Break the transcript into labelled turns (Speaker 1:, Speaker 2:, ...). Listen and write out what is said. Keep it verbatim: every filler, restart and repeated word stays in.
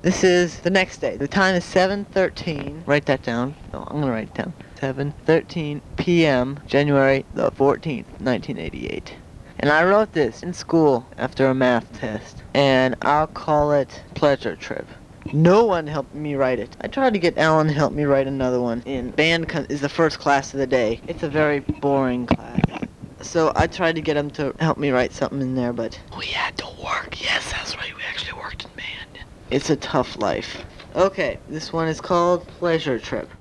Speaker 1: This is the next day. The time is seven thirteen. Write that down. No, I'm gonna write it down. seven thirteen p m January the fourteenth, nineteen eighty-eight. And I wrote this in school after a math test. And I'll call it Pleasure Trip. No one helped me write it. I tried to get Alan to help me write another one. And band con- is the first class of the day. It's a very boring class. So I tried to get him to help me write something in there, but we had to work. Yes, that's right. We actually worked in band. It's a tough life. Okay, this one is called Pleasure Trip.